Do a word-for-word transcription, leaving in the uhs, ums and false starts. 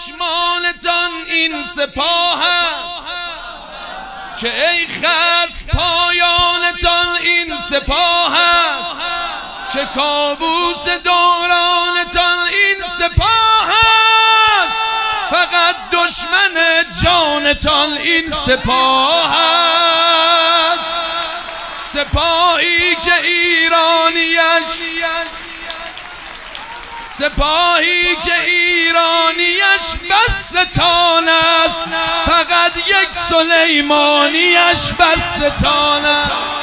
چشمانتان این سپاه است، که ای خصم پایانتان این سپاه است، که کابوس دورانتان این سپاه است، فقط دشمن جانتان این سپاه است. سپاهی که ایرانیش سپاهی که ایرانیش بس ستان است، فقط یک سلیمانیش بس ستان است.